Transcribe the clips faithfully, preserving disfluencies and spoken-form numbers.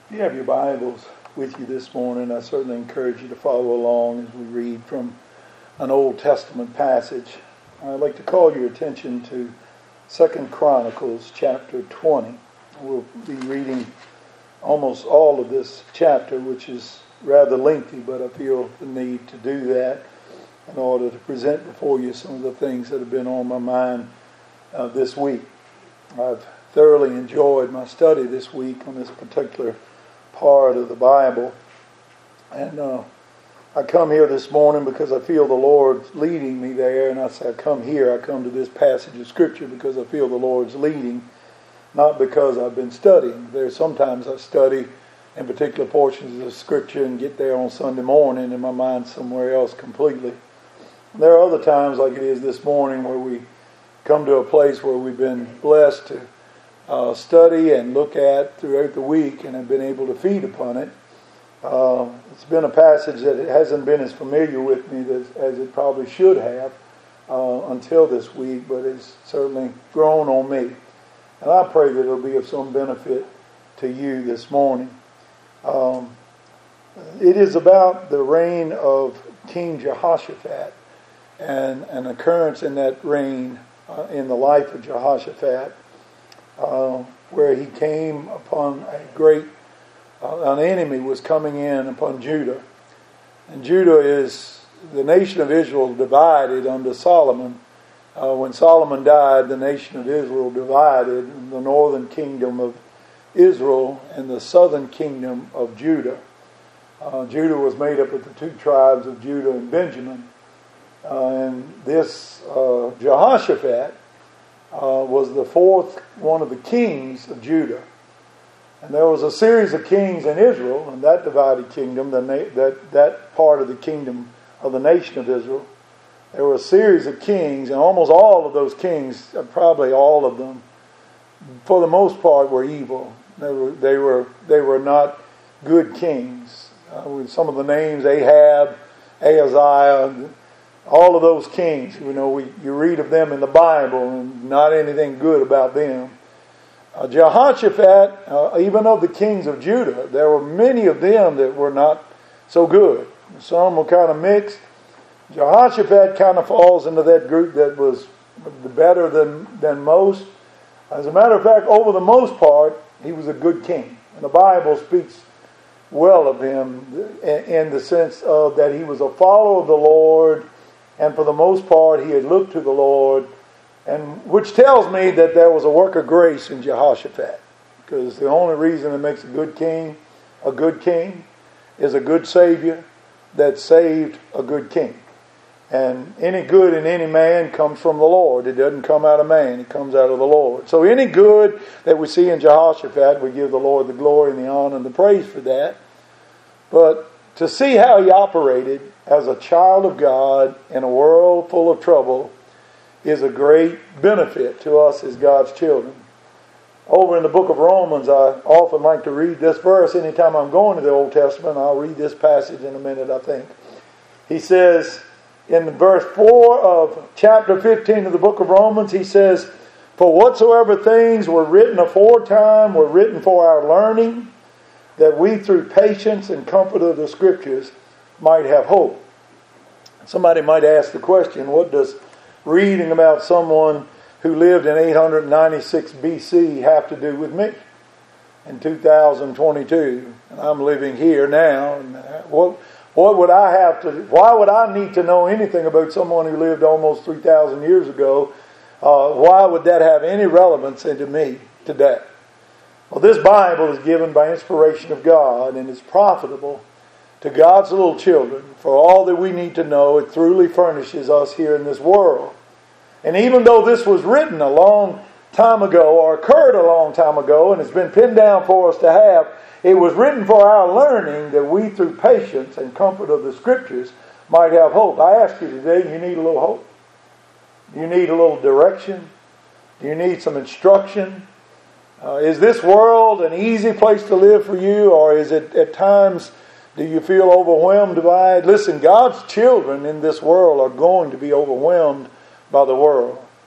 If you have your Bibles with you this morning, I certainly encourage you to follow along as we read from an Old Testament passage. I'd like to call your attention to Second Chronicles chapter twenty. We'll be reading almost all of this chapter, which is rather lengthy, but I feel the need to do that in order to present before you some of the things that have been on my mind uh, this week. I've thoroughly enjoyed my study this week on this particular part of the Bible, and uh, I come here this morning because I feel the Lord's leading me there. And I say I come here, I come to this passage of Scripture because I feel the Lord's leading, not because I've been studying. There's sometimes I study in particular portions of Scripture and get there on Sunday morning and my mind's somewhere else completely. There are other times, like it is this morning, where we come to a place where we've been blessed to Uh, study and look at throughout the week and have been able to feed upon it. Uh, it's been a passage that it hasn't been as familiar with me as, as it probably should have uh, until this week, but it's certainly grown on me. And I pray that it'll be of some benefit to you this morning. Um, it is about the reign of King Jehoshaphat and an occurrence in that reign uh, in the life of Jehoshaphat. Uh, where he came upon a great, uh, an enemy was coming in upon Judah. And Judah is, the nation of Israel divided under Solomon. Uh, when Solomon died, the nation of Israel divided, the northern kingdom of Israel and the southern kingdom of Judah. Uh, Judah was made up of the two tribes of Judah and Benjamin. Uh, and this uh, Jehoshaphat Uh, was the fourth one of the kings of Judah. And there was a series of kings in Israel, and that divided kingdom, the na- that, that part of the kingdom of the nation of Israel. There were a series of kings, and almost all of those kings, probably all of them, for the most part, were evil. They were, they were, they were not good kings. Uh, with some of the names, Ahab, Ahaziah, all of those kings, you know, we, you read of them in the Bible and not anything good about them. Uh, Jehoshaphat, uh, even of the kings of Judah, there were many of them that were not so good. Some were kind of mixed. Jehoshaphat kind of falls into that group that was better than, than most. As a matter of fact, over the most part, he was a good king. And the Bible speaks well of him in the sense of that he was a follower of the Lord. And for the most part, he had looked to the Lord, and which tells me that there was a work of grace in Jehoshaphat. Because the only reason it makes a good king a good king is a good Savior that saved a good king. And any good in any man comes from the Lord. It doesn't come out of man. It comes out of the Lord. So any good that we see in Jehoshaphat, we give the Lord the glory and the honor and the praise for that. But to see how he operated as a child of God in a world full of trouble is a great benefit to us as God's children. Over in the book of Romans, I often like to read this verse anytime I'm going to the Old Testament. I'll read this passage in a minute, I think. He says in verse four of chapter fifteen of the book of Romans, he says, "For whatsoever things were written aforetime were written for our learning, that we through patience and comfort of the Scriptures might have hope." Somebody might ask the question, what does reading about someone who lived in eight ninety-six B C have to do with me in two thousand twenty-two? And I'm living here now. And what, what would I have to, why would I need to know anything about someone who lived almost three thousand years ago? Uh, why would that have any relevance into me today? Well, this Bible is given by inspiration of God, and it's profitable to God's little children. For all that we need to know, it truly furnishes us here in this world. And even though this was written a long time ago, or occurred a long time ago, and it's been pinned down for us to have, it was written for our learning, that we through patience and comfort of the Scriptures might have hope. I ask you today, you need a little hope? Do you need a little direction? Do you need some instruction? Uh, is this world an easy place to live for you, or is it at times, do you feel overwhelmed by it? Listen, God's children in this world are going to be overwhelmed by the world.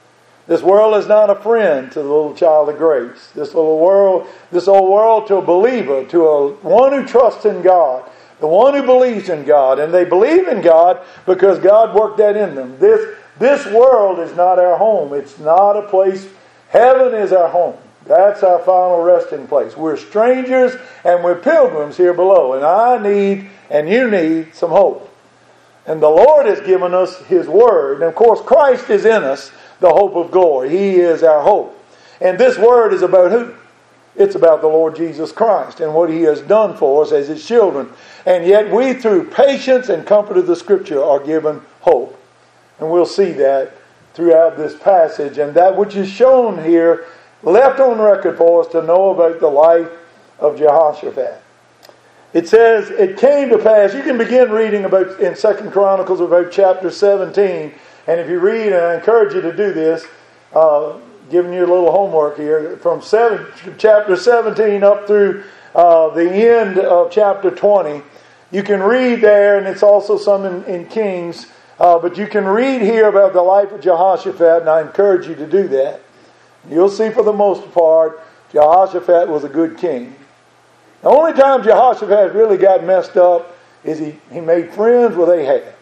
This world is not a friend to the little child of grace. This little world, this old world to a believer, to a one who trusts in God, the one who believes in God. And they believe in God because God worked that in them. This, this world is not our home. It's not a place. Heaven is our home. That's our final resting place. We're strangers and we're pilgrims here below. And I need, and you need, some hope. And the Lord has given us His Word. And of course, Christ is in us, the hope of glory. He is our hope. And this Word is about who? It's about the Lord Jesus Christ and what He has done for us as His children. And yet we, through patience and comfort of the Scripture, are given hope. And we'll see that throughout this passage. And that which is shown here, left on record for us to know about the life of Jehoshaphat. It says, it came to pass, you can begin reading about in Second Chronicles about chapter seventeen. And if you read, and I encourage you to do this, uh, giving you a little homework here, from seven, chapter seventeen up through uh, the end of chapter twenty, you can read there, and it's also some in, in Kings, uh, but you can read here about the life of Jehoshaphat, and I encourage you to do that. You'll see for the most part, Jehoshaphat was a good king. The only time Jehoshaphat really got messed up is he, he made friends with Ahab.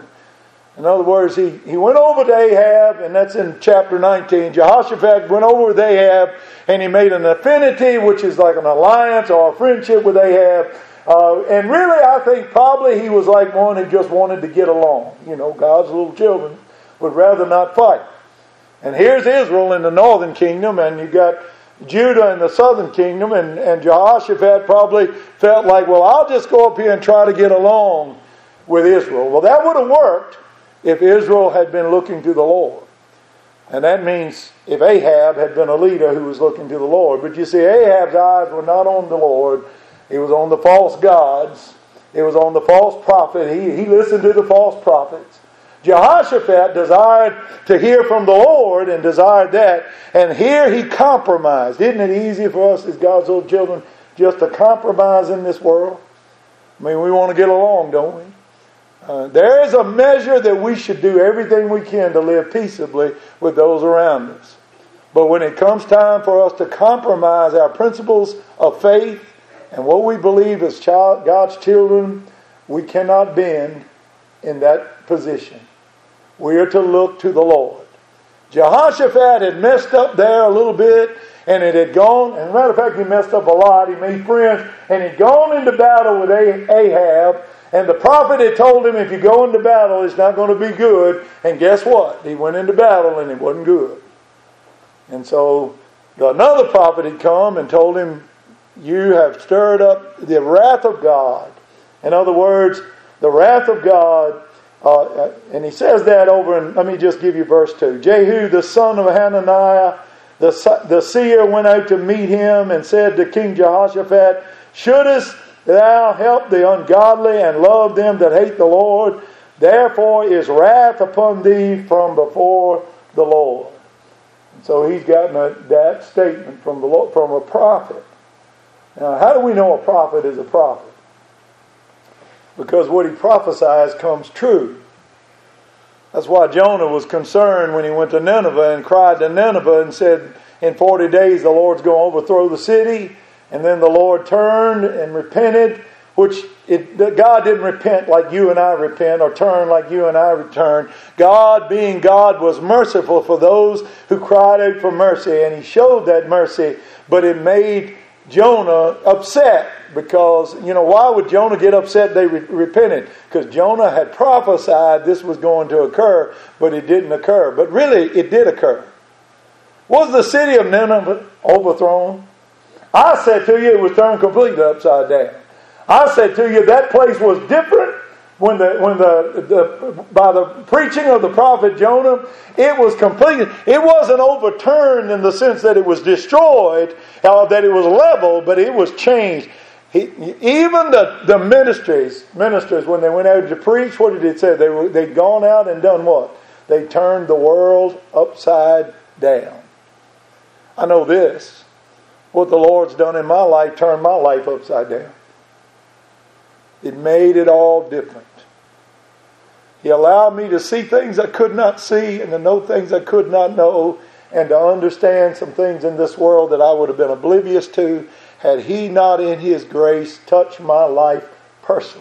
In other words, he, he went over to Ahab, and that's in chapter nineteen. Jehoshaphat went over with Ahab, and he made an affinity, which is like an alliance or a friendship with Ahab. Uh, and really, I think probably he was like one who just wanted to get along. You know, God's little children would rather not fight. And here's Israel in the northern kingdom, and you got Judah in the southern kingdom, and, and Jehoshaphat probably felt like, well, I'll just go up here and try to get along with Israel. Well, that would have worked if Israel had been looking to the Lord. And that means if Ahab had been a leader who was looking to the Lord. But you see, Ahab's eyes were not on the Lord. It was on the false gods. It was on the false prophet. He, he listened to the false prophets. Jehoshaphat desired to hear from the Lord and desired that. And here he compromised. Isn't it easy for us as God's little children just to compromise in this world? I mean, we want to get along, don't we? Uh, there is a measure that we should do everything we can to live peaceably with those around us. But when it comes time for us to compromise our principles of faith and what we believe as child, God's children, we cannot bend in that position. We are to look to the Lord. Jehoshaphat had messed up there a little bit, and it had gone, and as a matter of fact, he messed up a lot. He made friends, and he'd gone into battle with Ahab. And the prophet had told him, if you go into battle, it's not going to be good. And guess what? He went into battle and it wasn't good. And so another prophet had come and told him, you have stirred up the wrath of God. In other words, the wrath of God. Uh, and he says that over in, let me just give you verse two. Jehu, the son of Hananiah, the, the seer, went out to meet him and said to King Jehoshaphat, shouldest thou help the ungodly and love them that hate the Lord? Therefore is wrath upon thee from before the Lord. And so he's gotten a, that statement from the Lord, from a prophet. Now, how do we know a prophet is a prophet? Because what he prophesies comes true. That's why Jonah was concerned when he went to Nineveh and cried to Nineveh and said, in forty days the Lord's going to overthrow the city. And then the Lord turned and repented, which it, God didn't repent like you and I repent or turn like you and I return. God, being God, was merciful for those who cried out for mercy. And He showed that mercy, but it made Jonah upset because, you know, why would Jonah get upset they re- repented? Because Jonah had prophesied this was going to occur, but it didn't occur. But really, it did occur. Was the city of Nineveh overthrown? I said to you, it was turned completely upside down. I said to you, that place was different when the when the, the by the preaching of the prophet Jonah. It was completed. It wasn't overturned in the sense that it was destroyed, uh, that it was leveled, but it was changed. He, even the, the ministries, ministers, when they went out to preach, what did it say? They were, they'd gone out and done what? They turned the world upside down. I know this. What the Lord's done in my life turned my life upside down. It made it all different. He allowed me to see things I could not see and to know things I could not know. and to understand some things in this world that I would have been oblivious to had He not in His grace touched my life personally.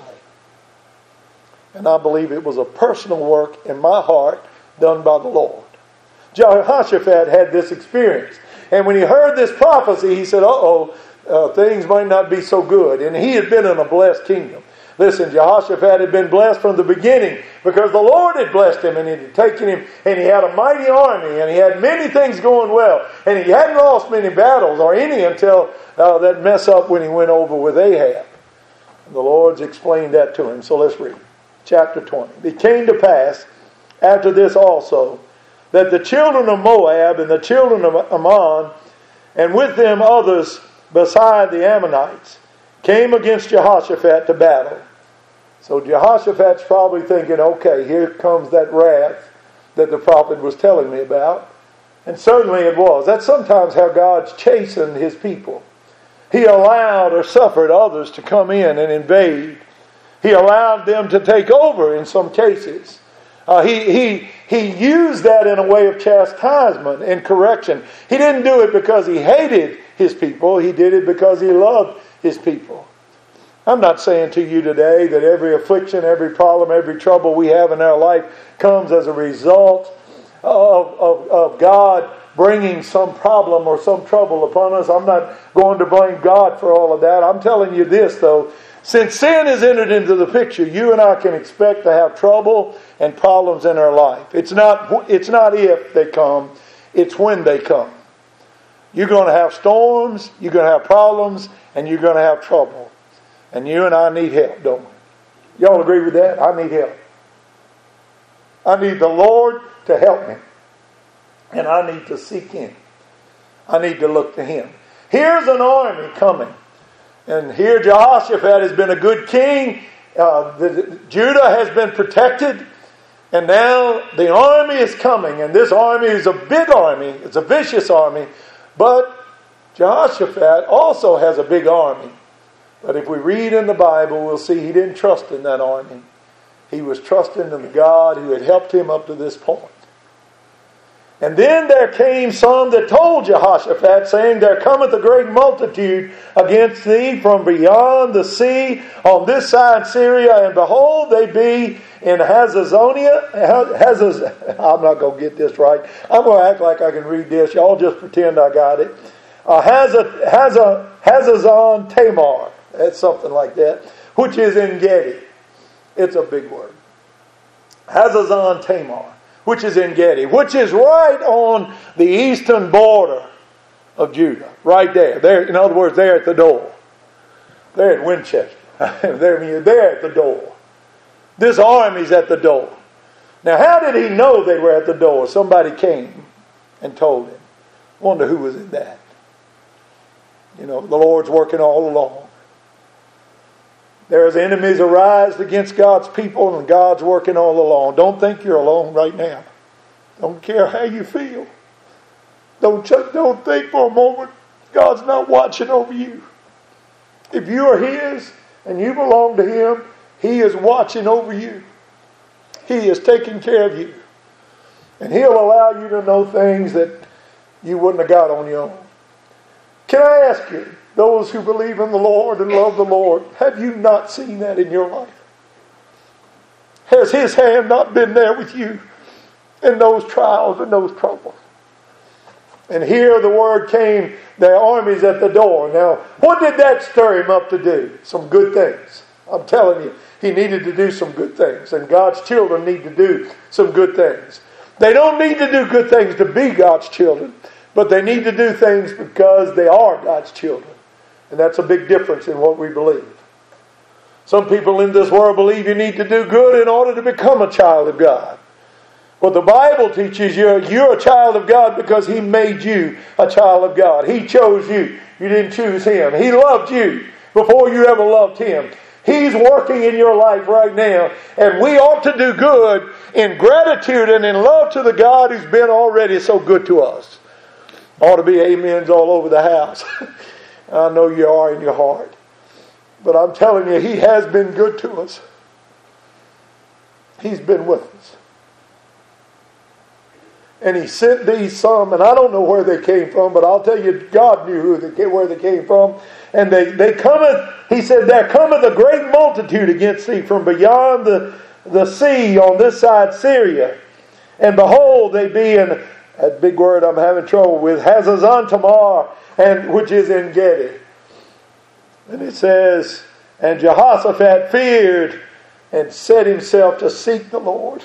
And I believe it was a personal work in my heart done by the Lord. Jehoshaphat had this experience. And when he heard this prophecy, he said, uh-oh, uh, things might not be so good. And he had been in a blessed kingdom. Listen, Jehoshaphat had been blessed from the beginning because the Lord had blessed him and he had taken him and he had a mighty army and he had many things going well. And he hadn't lost many battles or any until uh, that mess up when he went over with Ahab. And the Lord's explained that to him. So let's read. Chapter twenty. It came to pass after this also that the children of Moab and the children of Ammon and with them others beside the Ammonites came against Jehoshaphat to battle. So Jehoshaphat's probably thinking, okay, here comes that wrath that the prophet was telling me about. And certainly it was. That's sometimes how God's chastened His people. He allowed or suffered others to come in and invade. He allowed them to take over in some cases. Uh, he, he, he used that in a way of chastisement and correction. He didn't do it because He hated His people. He did it because He loved His people. I'm not saying to you today that every affliction, every problem, every trouble we have in our life comes as a result of, of, of God bringing some problem or some trouble upon us. I'm not going to blame God for all of that. I'm telling you this, though. Since sin has entered into the picture, you and I can expect to have trouble and problems in our life. It's not, it's not if they come, it's when they come. You're going to have storms, you're going to have problems, and you're going to have trouble. And you and I need help, don't we? Y'all agree with that? I need help. I need the Lord to help me. And I need to seek Him. I need to look to Him. Here's an army coming. And here Jehoshaphat has been a good king. Uh, the, Judah has been protected. And now the army is coming. And this army is a big army. It's a vicious army. But Jehoshaphat also has a big army. But if we read in the Bible, we'll see he didn't trust in that army. He was trusting in the God who had helped him up to this point. And then there came some that told Jehoshaphat, saying, there cometh a great multitude against thee from beyond the sea on this side Syria, and behold, they be in Hazazonia. Hazaz, I'm not going to get this right. I'm going to act like I can read this. Y'all just pretend I got it. Uh, Hazaz, Hazaz, Hazazon Tamar. That's something like that. Which is En Gedi. It's a big word. Hazazon Tamar. Which is En Gedi, which is right on the eastern border of Judah. Right there. There, in other words, they're at the door. They're at Winchester. they're, they're at the door. This army's at the door. Now, how did he know they were at the door? Somebody came and told him. Wonder who was in that. You know, the Lord's working all along. There's enemies arise against God's people, and God's working all along. Don't think you're alone right now. Don't care how you feel. Don't, don't think for a moment God's not watching over you. If you are His and you belong to Him, He is watching over you. He is taking care of you. And He'll allow you to know things that you wouldn't have got on your own. Can I ask you, those who believe in the Lord and love the Lord, have you not seen that in your life? Has His hand not been there with you in those trials and those troubles? And here the word came, their army's at the door. Now, what did that stir him up to do? Some good things. I'm telling you, he needed to do some good things. And God's children need to do some good things. They don't need to do good things to be God's children, but they need to do things because they are God's children. And that's a big difference in what we believe. Some people in this world believe you need to do good in order to become a child of God. But the Bible teaches you you're a child of God because He made you a child of God. He chose you. You didn't choose Him. He loved you before you ever loved Him. He's working in your life right now. And we ought to do good in gratitude and in love to the God who's been already so good to us. Ought to be amens all over the house. I know you are in your heart. But I'm telling you, He has been good to us. He's been with us. And he sent these some, and I don't know where they came from, but I'll tell you, God knew who they, where they came from. And they, they cometh, he said, there cometh a great multitude against thee from beyond the, the sea on this side Syria. And behold, they be in, that big word I'm having trouble with, Hazazon Tamar, and which is En Gedi. And it says, and Jehoshaphat feared and set himself to seek the Lord.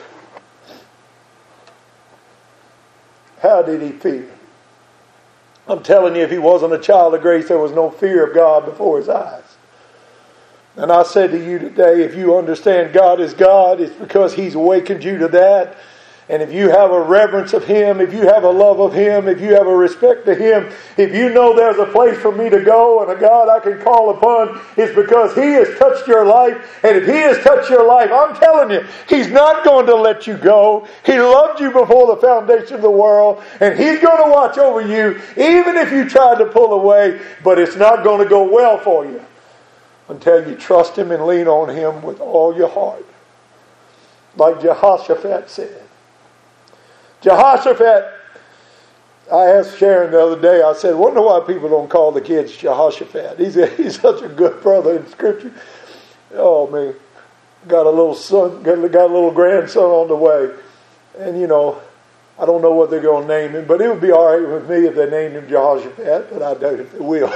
How did he fear? I'm telling you, if he wasn't a child of grace, there was no fear of God before his eyes. And I said to you today, if you understand God is God, it's because He's awakened you to that. And if you have a reverence of Him, if you have a love of Him, if you have a respect to Him, if you know there's a place for me to go and a God I can call upon, it's because He has touched your life. And if He has touched your life, I'm telling you, He's not going to let you go. He loved you before the foundation of the world. And He's going to watch over you, even if you tried to pull away. But it's not going to go well for you until you trust Him and lean on Him with all your heart. Like Jehoshaphat said. Jehoshaphat, I asked Sharon the other day, I said, wonder why people don't call the kids Jehoshaphat. He's a, he's such a good brother in Scripture. Oh, man. Got a little son, got, got a little grandson on the way. And, you know, I don't know what they're going to name him, but it would be all right with me if they named him Jehoshaphat, but I doubt if they will.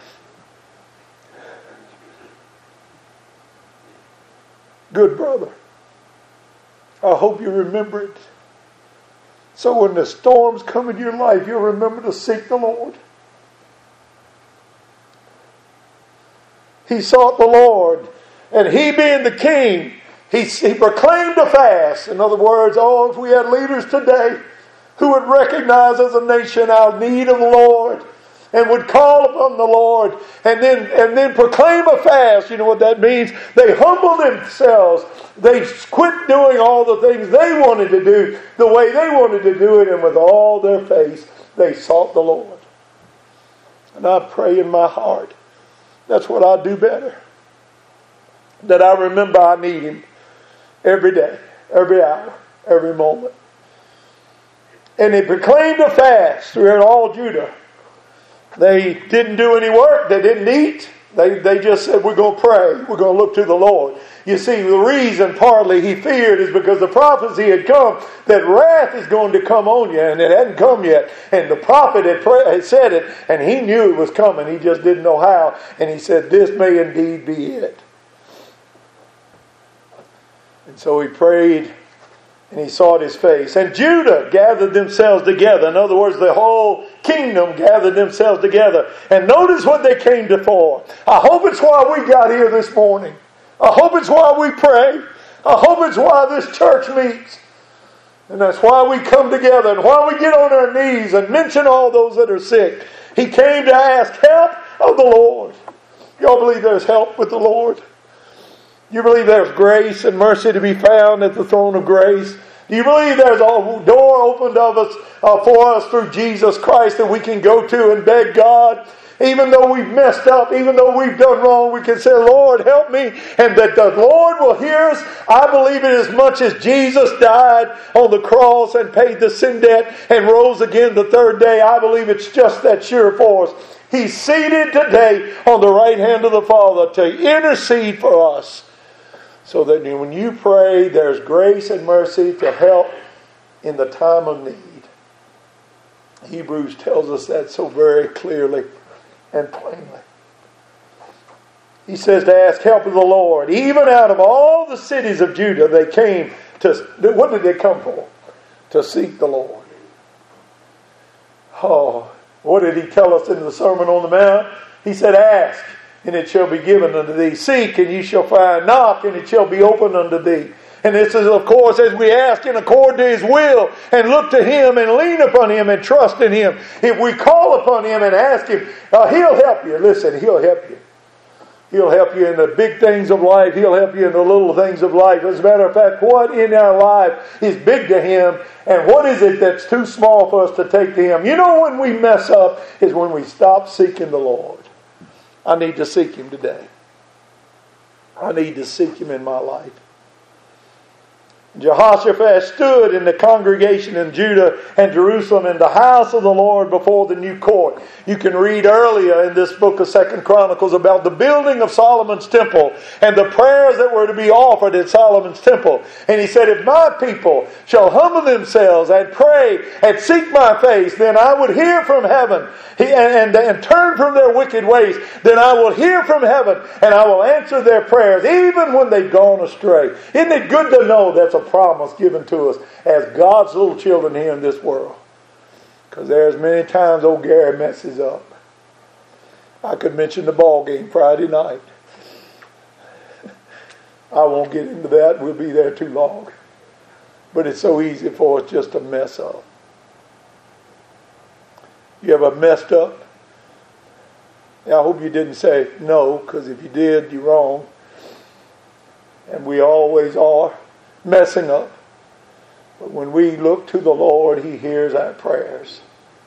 Good brother. I hope you remember it. So when the storms come into your life, you'll remember to seek the Lord. He sought the Lord, and He being the king, he, he proclaimed a fast. In other words, oh, if we had leaders today who would recognize as a nation our need of the Lord and would call upon the Lord and then and then proclaim a fast. You know what that means? They humble themselves. They quit doing all the things they wanted to do the way they wanted to do it, and with all their faith they sought the Lord. And I pray in my heart that's what I do better. That I remember I need Him every day, every hour, every moment. And they proclaimed a fast throughout all Judah. They didn't do any work. They didn't eat. They, they just said, we're going to pray. We're going to look to the Lord. You see, the reason partly he feared is because the prophecy had come that wrath is going to come on you, and it hadn't come yet. And the prophet had, pray, had said it, and he knew it was coming. He just didn't know how. And he said, this may indeed be it. And so he prayed, and he sought His face. And Judah gathered themselves together. In other words, the whole kingdom gathered themselves together. And notice what they came to for. I hope it's why we got here this morning. I hope it's why we pray. I hope it's why this church meets. And that's why we come together and why we get on our knees and mention all those that are sick. He came to ask help of the Lord. Y'all believe there's help with the Lord? You believe there's grace and mercy to be found at the throne of grace? Do you believe there's a door opened of us uh, for us through Jesus Christ that we can go to and beg God? Even though we've messed up, even though we've done wrong, we can say, Lord, help me. And that the Lord will hear us. I believe it as much as Jesus died on the cross and paid the sin debt and rose again the third day. I believe it's just that sure for us. He's seated today on the right hand of the Father to intercede for us. So that when you pray, there's grace and mercy to help in the time of need. Hebrews tells us that so very clearly and plainly. He says to ask help of the Lord. Even out of all the cities of Judah, they came to, what did they come for? To seek the Lord. Oh, what did He tell us in the Sermon on the Mount? He said, ask, and it shall be given unto thee. Seek, and ye shall find. Knock, and it shall be opened unto thee. And this is, of course, as we ask in accord to His will, and look to Him, and lean upon Him, and trust in Him. If we call upon Him and ask Him, uh, He'll help you. Listen, He'll help you. He'll help you in the big things of life. He'll help you in the little things of life. As a matter of fact, what in our life is big to Him, and what is it that's too small for us to take to Him? You know when we mess up is when we stop seeking the Lord. I need to seek Him today. I need to seek Him in my life. Jehoshaphat stood in the congregation in Judah and Jerusalem in the house of the Lord before the new court. You can read earlier in this book of Second Chronicles about the building of Solomon's temple and the prayers that were to be offered at Solomon's temple. And he said, if my people shall humble themselves and pray and seek my face, then I would hear from heaven and, and, and turn from their wicked ways. Then I will hear from heaven and I will answer their prayers even when they've gone astray. Isn't it good to know that's a promise given to us as God's little children here in this world? Because there's many times old Gary messes up. I could mention the ball game Friday night. I won't get into that. We'll be there too long. But it's so easy for us just to mess up. You ever messed up? I hope you didn't say no, because if you did, you're wrong. And we always are messing up. But when we look to the Lord, He hears our prayers.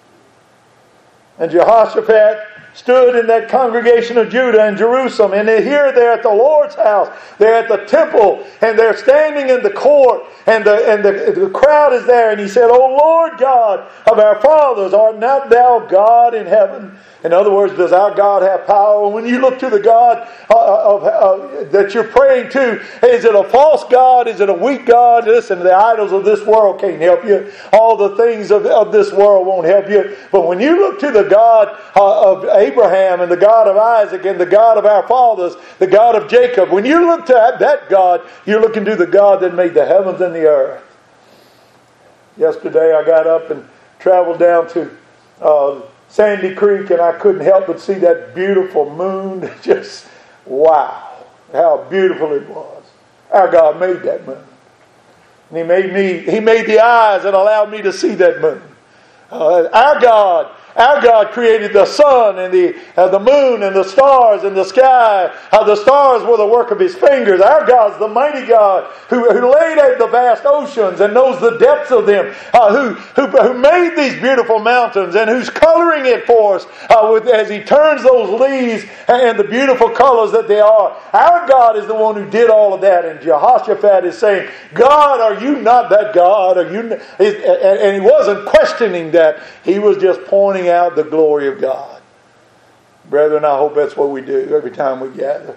And Jehoshaphat stood in that congregation of Judah and Jerusalem, and they're here, they're at the Lord's house, they're at the temple, and they're standing in the court, and the and the, the crowd is there, and he said, O Lord God of our fathers, art not thou God in heaven? In other words, does our God have power? When you look to the God uh, of, uh, that you're praying to, is it a false God? Is it a weak God? Listen, the idols of this world can't help you. All the things of, of this world won't help you. But when you look to the God uh, of Abraham and the God of Isaac and the God of our fathers, the God of Jacob, when you look to that, that God, you're looking to the God that made the heavens and the earth. Yesterday I got up and traveled down to Uh, Sandy Creek, and I couldn't help but see that beautiful moon. Just, wow, how beautiful it was. Our God made that moon. And He made me, He made the eyes that allowed me to see that moon. Uh, our God, our God created the sun and the uh, the moon and the stars in the sky. How the stars were the work of His fingers. Our God's the mighty God who, who laid out the vast oceans and knows the depths of them. Uh, who, who who made these beautiful mountains and who's coloring it for us uh, with, as He turns those leaves and the beautiful colors that they are. Our God is the one who did all of that. And Jehoshaphat is saying, God, are you not that God? Are you? And he wasn't questioning that. He was just pointing out the glory of God. Brethren, I hope that's what we do every time we gather.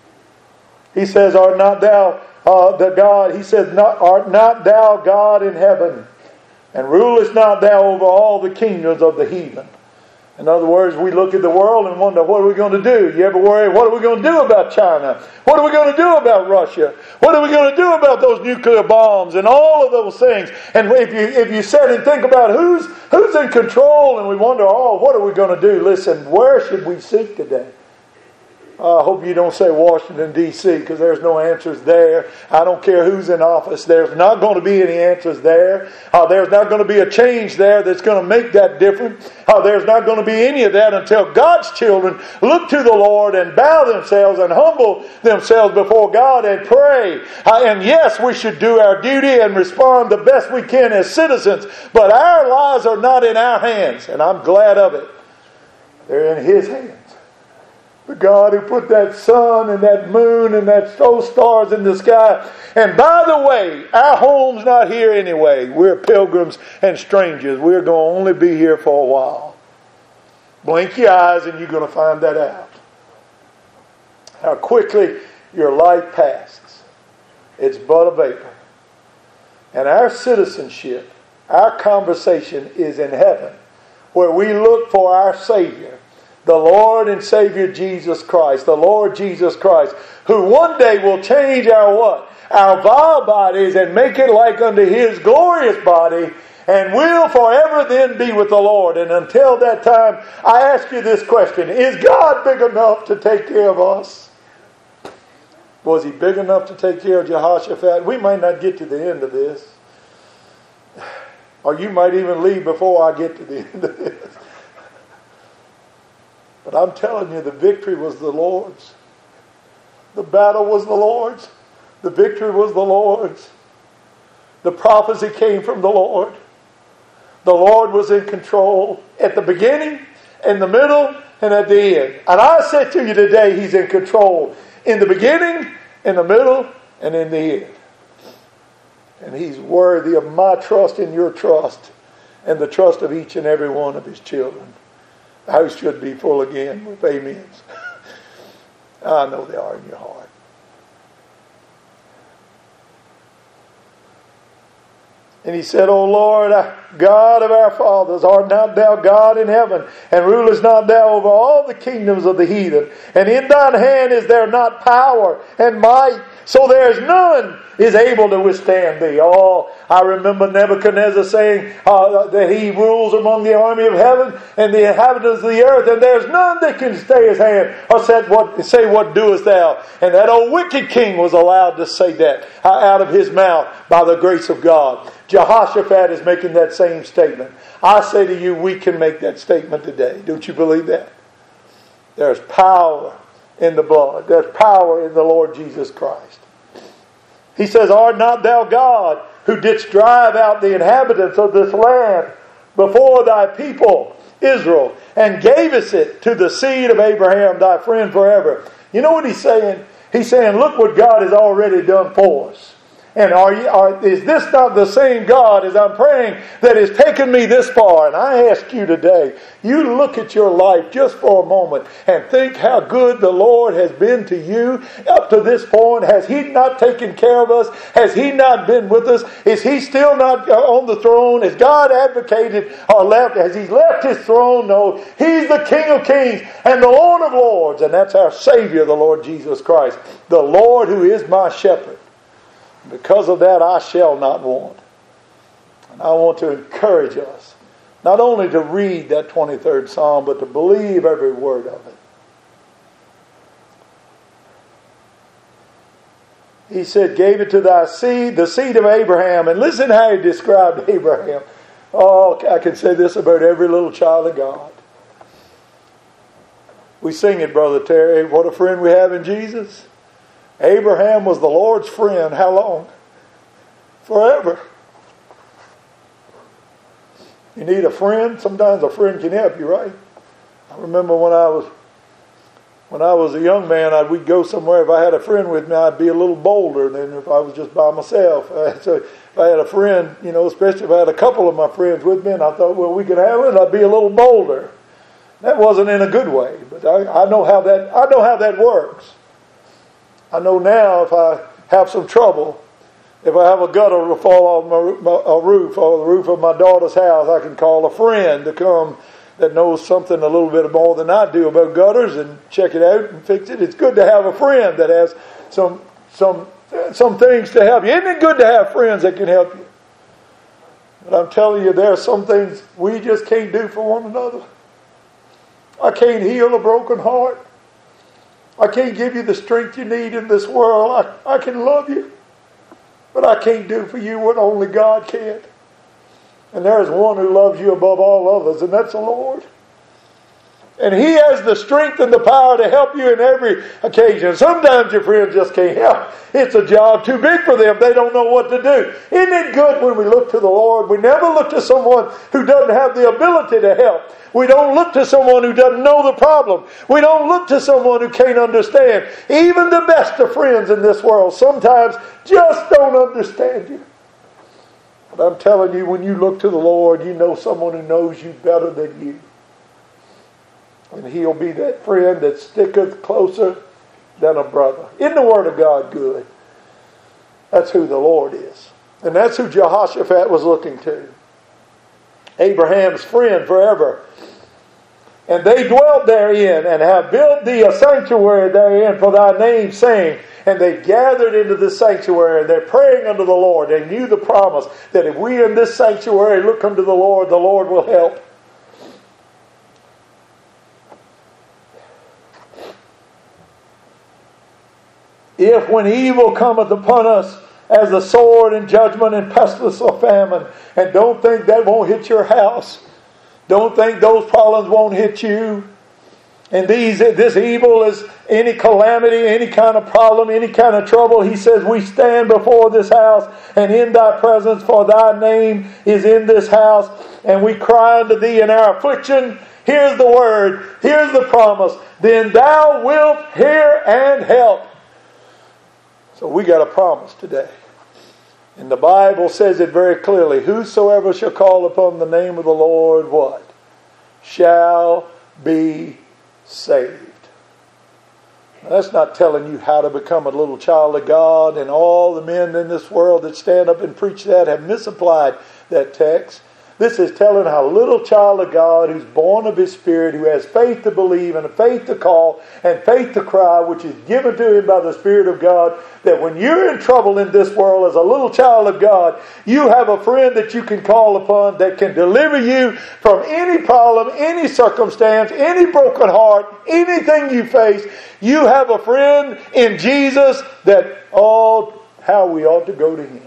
He says, art not thou uh, the God? He says, not, art not thou God in heaven? And rulest not thou over all the kingdoms of the heathen? In other words, we look at the world and wonder, what are we going to do? You ever worry, what are we going to do about China? What are we going to do about Russia? What are we going to do about those nuclear bombs and all of those things? And if you if you sit and think about who's who's in control, and we wonder, oh, what are we going to do? Listen, where should we seek today? I hope you don't say Washington, D C, because there's no answers there. I don't care who's in office. There's not going to be any answers there. Uh, there's not going to be a change there that's going to make that different. Uh, there's not going to be any of that until God's children look to the Lord and bow themselves and humble themselves before God and pray. Uh, and yes, we should do our duty and respond the best we can as citizens. But our lives are not in our hands, and I'm glad of it. They're in His hands. The God who put that sun and that moon and that those stars in the sky. And by the way, our home's not here anyway. We're pilgrims and strangers. We're going to only be here for a while. Blink your eyes and you're going to find that out. How quickly your life passes. It's but a vapor. And our citizenship, our conversation is in heaven, where we look for our Savior, the Lord and Savior Jesus Christ, the Lord Jesus Christ, who one day will change our what? Our vile bodies and make it like unto His glorious body, and will forever then be with the Lord. And until that time, I ask you this question: is God big enough to take care of us? Was He big enough to take care of Jehoshaphat? We might not get to the end of this. Or you might even leave before I get to the end of this. But I'm telling you, the victory was the Lord's. The battle was the Lord's. The victory was the Lord's. The prophecy came from the Lord. The Lord was in control at the beginning, in the middle, and at the end. And I said to you today, He's in control in the beginning, in the middle, and in the end. And He's worthy of my trust and your trust and the trust of each and every one of His children. The house should be full again with amens. I know they are in your heart. And he said, O Lord, God of our fathers, art not thou God in heaven, and rulest not thou over all the kingdoms of the heathen? And in thine hand is there not power and might, so there is none is able to withstand thee. Oh, I remember Nebuchadnezzar saying uh, that he rules among the army of heaven and the inhabitants of the earth, and there's none that can stay his hand or said, what, say, what doest thou? And that old wicked king was allowed to say that uh, out of his mouth by the grace of God. Jehoshaphat is making that same statement. I say to you, we can make that statement today. Don't you believe that? There's power in the blood. There's power in the Lord Jesus Christ. He says, art not thou God who didst drive out the inhabitants of this land before thy people Israel, and gavest it to the seed of Abraham thy friend forever? You know what he's saying? He's saying, look what God has already done for us. And are you, are, is this not the same God, as I'm praying, that has taken me this far? And I ask you today, you look at your life just for a moment and think how good the Lord has been to you up to this point. Has He not taken care of us? Has He not been with us? Is He still not on the throne? Has God advocated or left? Has He left His throne? No. He's the King of kings and the Lord of lords. And that's our Savior, the Lord Jesus Christ. The Lord who is my shepherd. Because of that, I shall not want. And I want to encourage us, not only to read that twenty-third Psalm, but to believe every word of it. He said, gave it to thy seed, the seed of Abraham. And listen how he described Abraham. Oh, I can say this about every little child of God. We sing it, Brother Terry, what a friend we have in Jesus. Abraham was the Lord's friend. How long? Forever. You need a friend? Sometimes a friend can help you, right? I remember when I was when I was a young man, I, we'd go somewhere. If I had a friend with me, I'd be a little bolder than if I was just by myself. So if I had a friend, you know, especially if I had a couple of my friends with me, and I thought, well, we could have it, I'd be a little bolder. That wasn't in a good way, but I, I know how that I know how that works. I know now if I have some trouble, if I have a gutter will fall off my, my a roof or the roof of my daughter's house, I can call a friend to come that knows something a little bit more than I do about gutters and check it out and fix it. It's good to have a friend that has some some some things to help you. Isn't it good to have friends that can help you? But I'm telling you, there are some things we just can't do for one another. I can't heal a broken heart. I can't give you the strength you need in this world. I, I can love you, but I can't do for you what only God can. And there is one who loves you above all others, and that's the Lord. And He has the strength and the power to help you in every occasion. Sometimes your friends just can't help. It's a job too big for them. They don't know what to do. Isn't it good when we look to the Lord? We never look to someone who doesn't have the ability to help. We don't look to someone who doesn't know the problem. We don't look to someone who can't understand. Even the best of friends in this world sometimes just don't understand you. But I'm telling you, when you look to the Lord, you know someone who knows you better than you. And He'll be that friend that sticketh closer than a brother. Isn't the Word of God good? That's who the Lord is. And that's who Jehoshaphat was looking to. Abraham's friend forever. And they dwelt therein and have built thee a sanctuary therein for thy name's sake. And they gathered into the sanctuary and they're praying unto the Lord. They knew the promise that if we in this sanctuary look unto the Lord, the Lord will help. If when evil cometh upon us as the sword and judgment and pestilence or famine, and don't think that won't hit your house. Don't think those problems won't hit you. And these, this evil is any calamity, any kind of problem, any kind of trouble. He says, we stand before this house and in thy presence, for thy name is in this house. And we cry unto thee in our affliction. Here's the word. Here's the promise. Then thou wilt hear and help. So we got a promise today. And the Bible says it very clearly. Whosoever shall call upon the name of the Lord, what? Shall be saved. Now, that's not telling you how to become a little child of God, and all the men in this world that stand up and preach that have misapplied that text. This is telling how a little child of God who's born of His Spirit, who has faith to believe and a faith to call and faith to cry, which is given to him by the Spirit of God, that when you're in trouble in this world as a little child of God, you have a friend that you can call upon that can deliver you from any problem, any circumstance, any broken heart, anything you face. You have a friend in Jesus that, oh, how we ought to go to Him.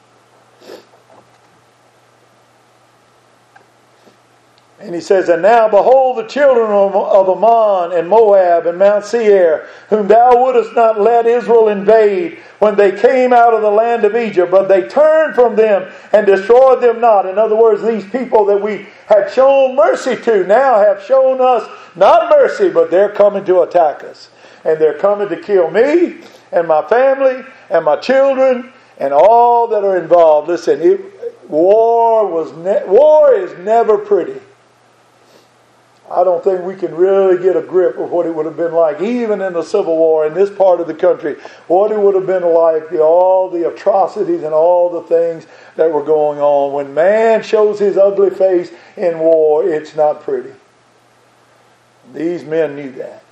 And he says, and now behold the children of Ammon and Moab and Mount Seir, whom thou wouldest not let Israel invade when they came out of the land of Egypt, but they turned from them and destroyed them not. In other words, these people that we had shown mercy to now have shown us not mercy, but they're coming to attack us. And they're coming to kill me and my family and my children and all that are involved. Listen, it, war was ne- war is never pretty. I don't think we can really get a grip of what it would have been like, even in the Civil War in this part of the country, what it would have been like, the, all the atrocities and all the things that were going on. When man shows his ugly face in war, it's not pretty. These men knew that.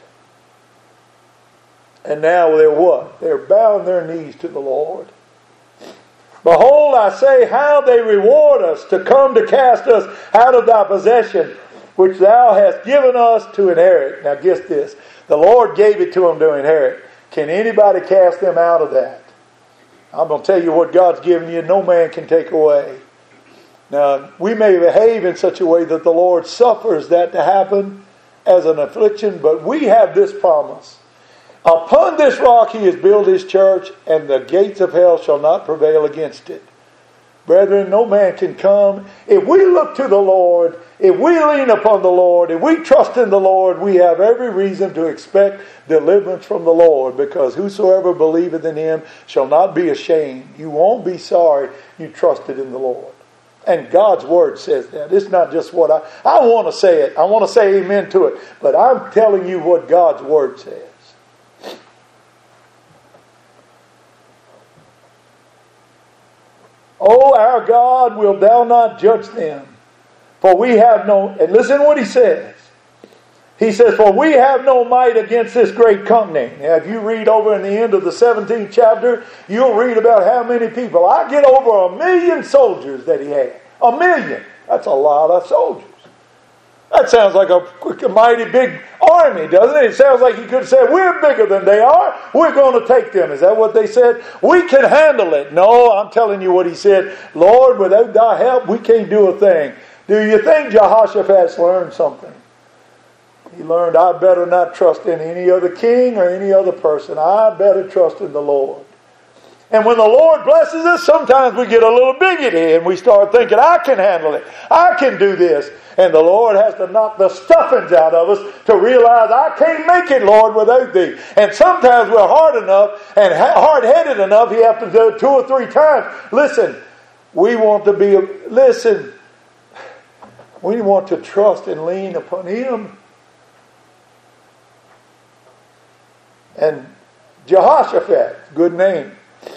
And now they're what? They're bowing their knees to the Lord. Behold, I say, how they reward us to come to cast us out of thy possession, which thou hast given us to inherit. Now guess this. The Lord gave it to them to inherit. Can anybody cast them out of that? I'm going to tell you what God's given you, no man can take away. Now, we may behave in such a way that the Lord suffers that to happen as an affliction, but we have this promise. Upon this rock He has built His church, and the gates of hell shall not prevail against it. Brethren, no man can come. If we look to the Lord, if we lean upon the Lord, if we trust in the Lord, we have every reason to expect deliverance from the Lord, because whosoever believeth in Him shall not be ashamed. You won't be sorry you trusted in the Lord. And God's Word says that. It's not just what I... I want to say it. I want to say amen to it. But I'm telling you what God's Word says. O our God, wilt thou not judge them? For we have no... And listen to what he says. He says, for we have no might against this great company. Now, if you read over in the end of the seventeenth chapter, you'll read about how many people. I get over a million soldiers that he had. A million. That's a lot of soldiers. That sounds like a, a mighty big army, doesn't it? It sounds like he could have said, we're bigger than they are. We're going to take them. Is that what they said? We can handle it. No, I'm telling you what he said. Lord, without thy help, we can't do a thing. Do you think Jehoshaphat's learned something? He learned, I better not trust in any other king or any other person. I better trust in the Lord. And when the Lord blesses us, sometimes we get a little bigoted and we start thinking, I can handle it. I can do this. And the Lord has to knock the stuffings out of us to realize, I can't make it, Lord, without Thee. And sometimes we're hard enough and hard-headed enough, He has to do it two or three times. Listen, we want to be, listen, we want to trust and lean upon Him. And Jehoshaphat, good name.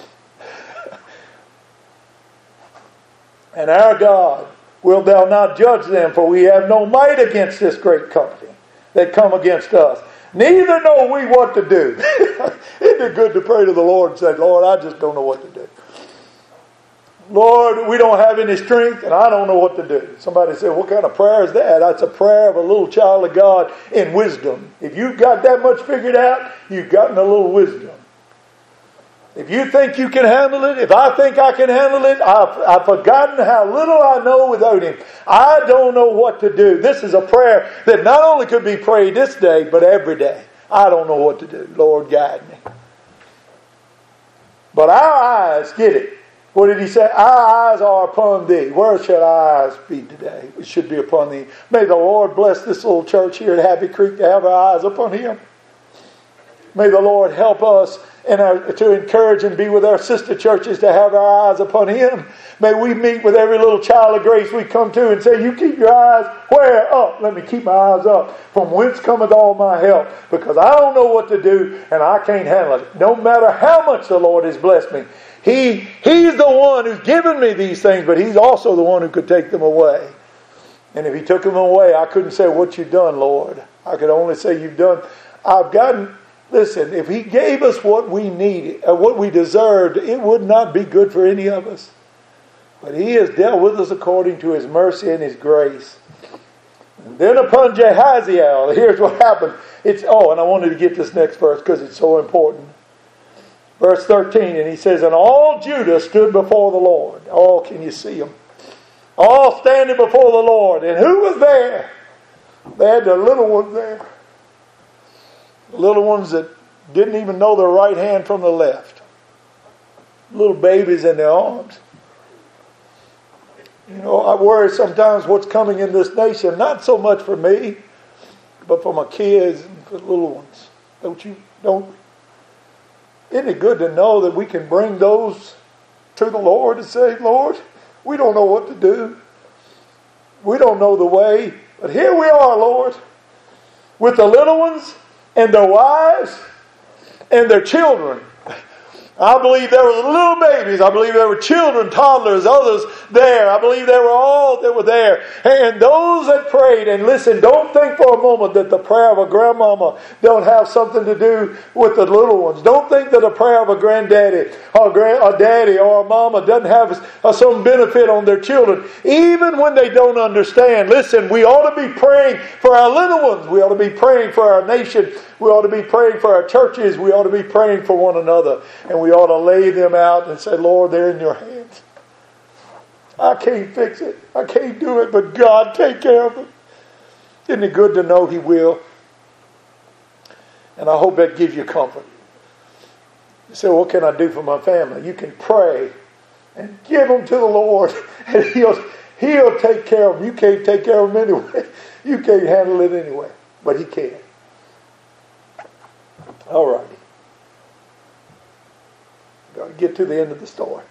And our God, wilt thou not judge them? For we have no might against this great company that come against us. Neither know we what to do. Isn't it good to pray to the Lord and say, Lord, I just don't know what to do. Lord, we don't have any strength and I don't know what to do. Somebody said, what kind of prayer is that? That's a prayer of a little child of God in wisdom. If you've got that much figured out, you've gotten a little wisdom. If you think you can handle it, if I think I can handle it, I've, I've forgotten how little I know without Him. I don't know what to do. This is a prayer that not only could be prayed this day, but every day. I don't know what to do. Lord, guide me. But our eyes, get it. What did He say? Our eyes are upon Thee. Where should our eyes be today? It should be upon Thee. May the Lord bless this little church here at Happy Creek to have our eyes upon Him. May the Lord help us and our, to encourage and be with our sister churches to have our eyes upon Him. May we meet with every little child of grace we come to and say, you keep your eyes where? Up. Let me keep my eyes up. From whence cometh all my help? Because I don't know what to do and I can't handle it. No matter how much the Lord has blessed me. He, He's the one who's given me these things, but He's also the one who could take them away. And if He took them away, I couldn't say, what you've done, Lord. I could only say, you've done. I've gotten, listen, if He gave us what we needed, or what we deserved, it would not be good for any of us. But He has dealt with us according to His mercy and His grace. And then upon Jehaziel, here's what happened. It's oh, and I wanted to get this next verse because it's so important. Verse thirteen, and he says, and all Judah stood before the Lord. Oh, can you see them? All standing before the Lord. And who was there? They had the little ones there. The little ones that didn't even know their right hand from the left. Little babies in their arms. You know, I worry sometimes what's coming in this nation, not so much for me, but for my kids and for the little ones. Don't you, don't, isn't it good to know that we can bring those to the Lord and say, Lord, we don't know what to do. We don't know the way. But here we are, Lord, with the little ones and their wives and their children. I believe there were little babies. I believe there were children, toddlers, others there. I believe they were all that were there. And those that prayed, and listen, don't think for a moment that the prayer of a grandmama don't have something to do with the little ones. Don't think that a prayer of a granddaddy or a, grand, a daddy or a mama doesn't have some benefit on their children. Even when they don't understand. Listen, we ought to be praying for our little ones. We ought to be praying for our nation. We ought to be praying for our churches. We ought to be praying for one another. And we ought to lay them out and say, Lord, they're in your hands. I can't fix it. I can't do it, but God, take care of them. Isn't it good to know He will? And I hope that gives you comfort. You say, what can I do for my family? You can pray and give them to the Lord, and He'll, He'll take care of them. You can't take care of them anyway. You can't handle it anyway, but He can. All right. Got to get to the end of the story.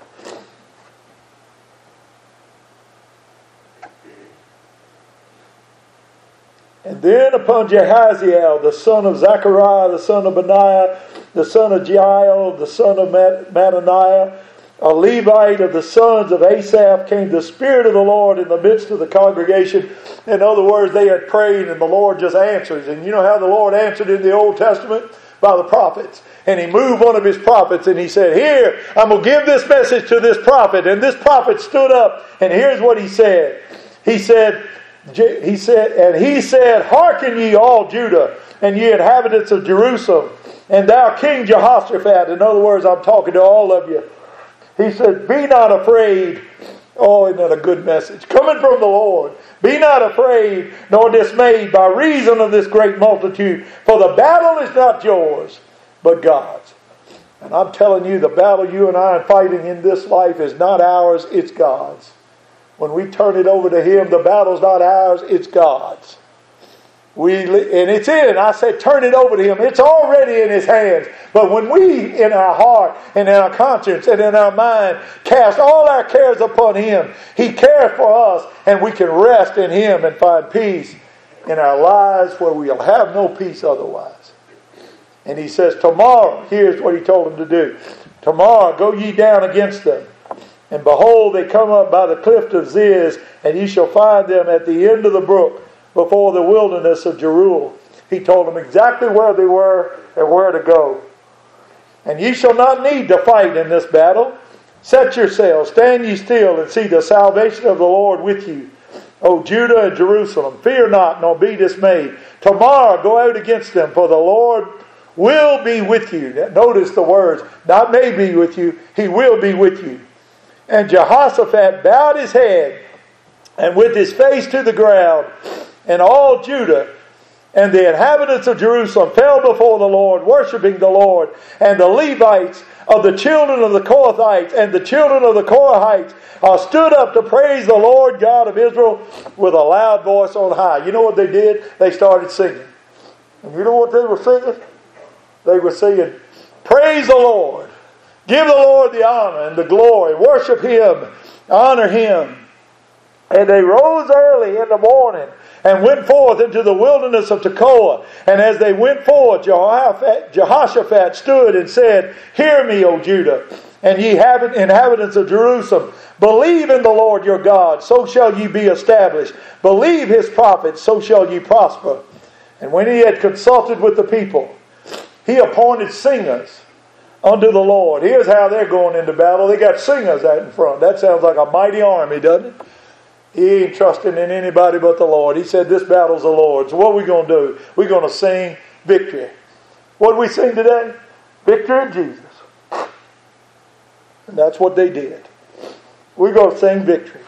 And then upon Jehaziel, the son of Zechariah, the son of Benaiah, the son of Jael, the son of Mattaniah, a Levite of the sons of Asaph, came the Spirit of the Lord in the midst of the congregation. In other words, they had prayed and the Lord just answers. And you know how the Lord answered in the Old Testament? By the prophets. And He moved one of His prophets and He said, here, I'm going to give this message to this prophet. And this prophet stood up and here's what he said. He said, he said, and he said, hearken ye all Judah and ye inhabitants of Jerusalem, and thou King Jehoshaphat. In other words, I'm talking to all of you. He said, be not afraid. Oh, isn't that a good message? Coming from the Lord. Be not afraid nor dismayed by reason of this great multitude. For the battle is not yours, but God's. And I'm telling you, the battle you and I are fighting in this life is not ours, it's God's. When we turn it over to Him, the battle's not ours, it's God's. We and it's in. I said, turn it over to Him. It's already in His hands. But when we, in our heart and in our conscience and in our mind, cast all our cares upon Him, He cares for us, and we can rest in Him and find peace in our lives where we'll have no peace otherwise. And He says, tomorrow, here's what He told them to do. Tomorrow, go ye down against them. And behold, they come up by the cliff of Ziz, and ye shall find them at the end of the brook, before the wilderness of Jeruel. He told them exactly where they were and where to go. And ye shall not need to fight in this battle. Set yourselves, stand ye still, and see the salvation of the Lord with you. O Judah and Jerusalem, fear not, nor be dismayed. Tomorrow go out against them, for the Lord will be with you. Notice the words, not may be with you, He will be with you. And Jehoshaphat bowed his head, and with his face to the ground, and all Judah and the inhabitants of Jerusalem fell before the Lord, worshiping the Lord. And the Levites of the children of the Kohathites and the children of the Korahites uh, stood up to praise the Lord God of Israel with a loud voice on high. You know what they did? They started singing. And you know what they were singing? They were saying, praise the Lord. Give the Lord the honor and the glory. Worship Him. Honor Him. And they rose early in the morning and went forth into the wilderness of Tekoa. And as they went forth, Jehoshaphat, Jehoshaphat stood and said, hear me, O Judah, and ye inhabitants of Jerusalem. Believe in the Lord your God, so shall ye be established. Believe His prophets, so shall ye prosper. And when he had consulted with the people, he appointed singers unto the Lord. Here's how they're going into battle. They got singers out in front. That sounds like a mighty army, doesn't it? He ain't trusting in anybody but the Lord. He said, this battle's the Lord's. So what are we going to do? We're going to sing victory. What did we sing today? Victory in Jesus. And that's what they did. We're going to sing victory.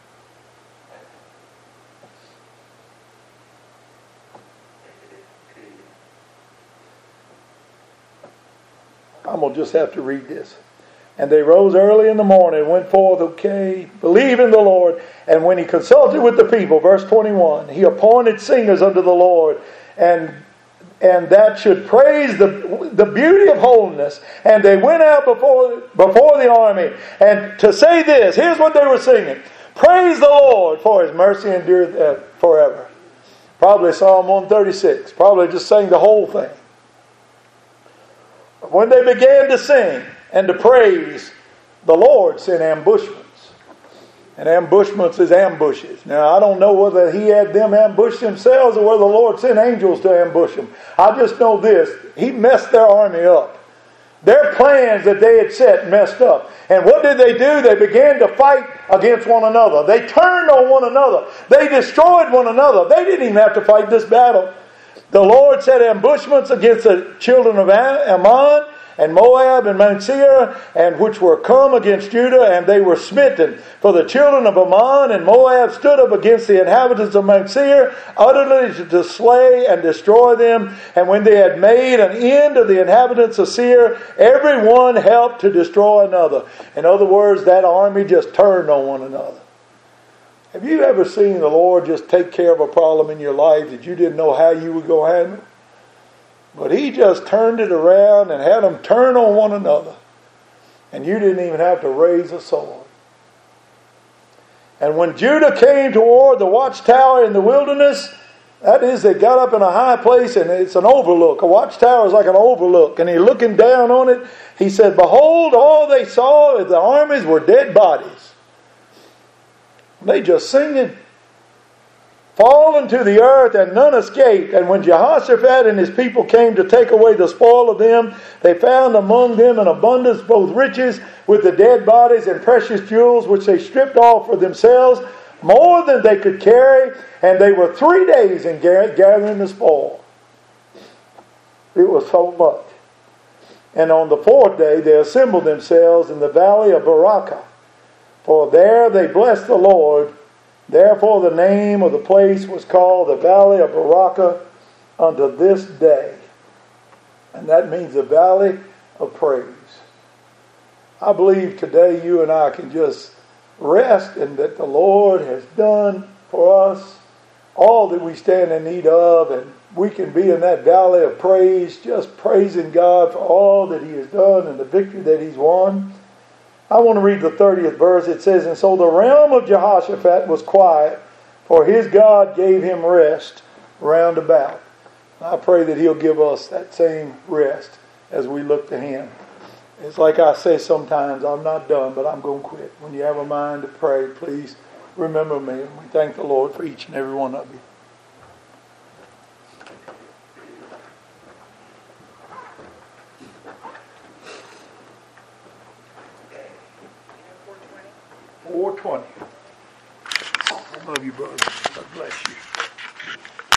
I'm going to just have to read this. And they rose early in the morning and went forth, okay, believe in the Lord. And when he consulted with the people, verse twenty-one, he appointed singers unto the Lord, and and that should praise the, the beauty of holiness. And they went out before, before the army. And to say this, here's what they were singing. Praise the Lord, for His mercy endureth forever. Probably Psalm one thirty-six. Probably just sang the whole thing. When they began to sing and to praise, the Lord sent ambushments. And ambushments is ambushes. Now, I don't know whether He had them ambush themselves or whether the Lord sent angels to ambush them. I just know this. He messed their army up. Their plans that they had set messed up. And what did they do? They began to fight against one another. They turned on one another. They destroyed one another. They didn't even have to fight this battle. The Lord set ambushments against the children of Ammon and Moab and Mount Seir, and which were come against Judah, and they were smitten. For the children of Ammon and Moab stood up against the inhabitants of Mount Seir, utterly to slay and destroy them. And when they had made an end of the inhabitants of Seir, every one helped to destroy another. In other words, that army just turned on one another. Have you ever seen the Lord just take care of a problem in your life that you didn't know how you were going to handle? But He just turned it around and had them turn on one another. And you didn't even have to raise a sword. And when Judah came toward the watchtower in the wilderness, that is, they got up in a high place and it's an overlook. A watchtower is like an overlook. And He looking down on it, He said, behold, all they saw of the armies were dead bodies. They just singing. Fallen to the earth, and none escaped. And when Jehoshaphat and his people came to take away the spoil of them, they found among them an abundance, both riches with the dead bodies and precious jewels, which they stripped off for themselves, more than they could carry. And they were three days in gathering the spoil. It was so much. And on the fourth day they assembled themselves in the valley of Barakah. For there they blessed the Lord. Therefore the name of the place was called the Valley of Barakah unto this day. And that means the Valley of Praise. I believe today you and I can just rest in that the Lord has done for us all that we stand in need of, and we can be in that valley of praise, just praising God for all that He has done and the victory that He's won. I want to read the thirtieth verse. It says, and so the realm of Jehoshaphat was quiet, for his God gave him rest round about. I pray that He'll give us that same rest as we look to Him. It's like I say sometimes, I'm not done, but I'm going to quit. When you have a mind to pray, please remember me. And we thank the Lord for each and every one of you. four twenty. I love you, brother. God bless you.